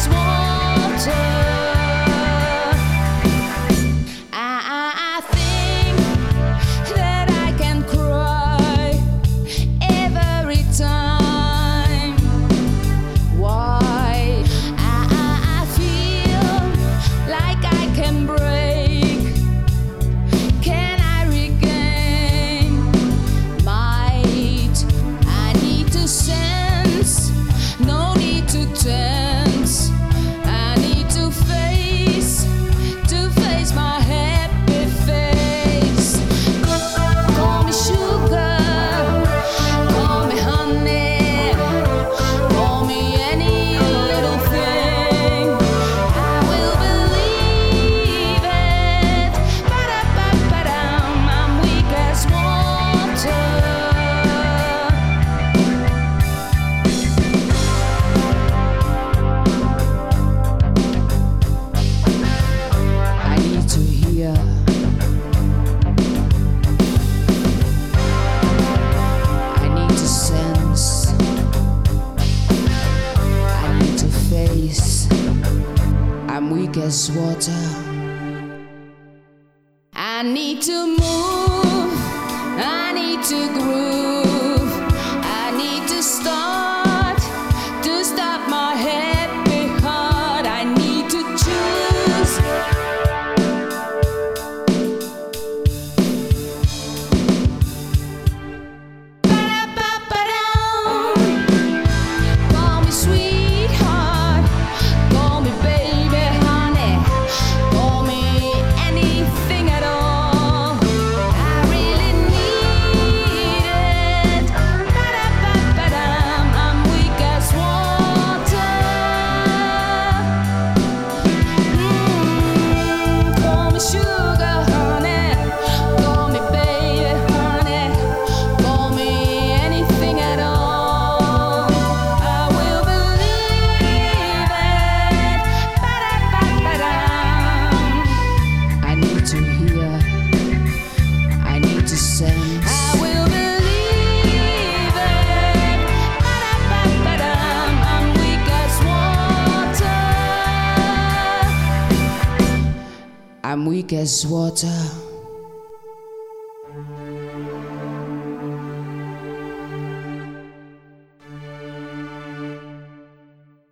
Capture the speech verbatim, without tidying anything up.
as water. I, I think that I can cry every time. Why? I, I, I feel like I can break. Can I regain might? I need to sense, no need to tense. I need to face, to face my happy face. Call me sugar, call me honey, call me any little thing. I will believe it. Ba-da-ba-ba-dum, I'm weak as water. I need to hear. I need to sense. I need to face. I'm weak as water. I need to move. I need to groove. I need to start to stop my happy heart. I need to choose. Ba-da-ba-ba-dum. Call me sweetheart, call me baby, honey, call me anything at all. I really need it. Ba-da-ba-ba-dum. I'm weak as water. Mm, call me sugar, honey, call me baby, honey, call me anything at all. I will believe it. Ba-da-ba-ba-dum. I need to hear. I need to sense. I will believe it. Ba-da-ba-ba-dum. I'm weak as water. I'm weak as water.